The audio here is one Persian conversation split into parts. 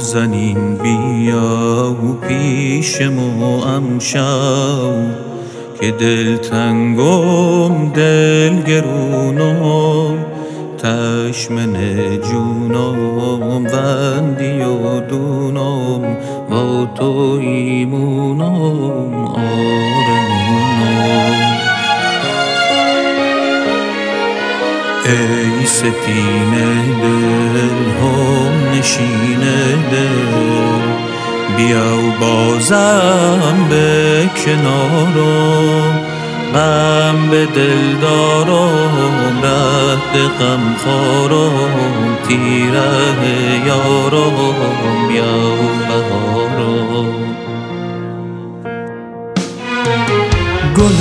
نازنین بیا پیش ما امشب که دلتنگم دلگرونم تشمن جونم بندی و دونم با تو ایمونم آرمونم. ای ستینه دل هم نشینه دل بیا و بازم به کنارم غم به دل دارم رد غم خارم تیره یارم بیا و بهارم. گل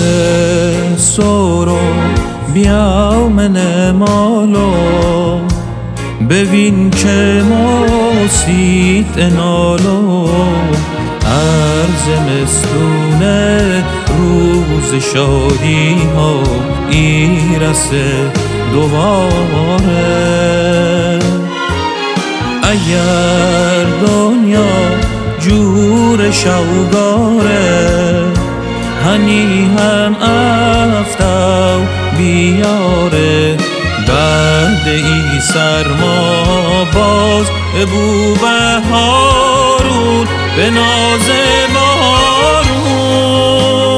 سرم بیا من مالو ببین که موسیت انالو عرض مستونه روز شادی ها ایرسه دوباره. اگر دنیا جور شوگاره هنی هم افتو بیاره بعد ای سرما باز ابو بهارون به ناز بارون.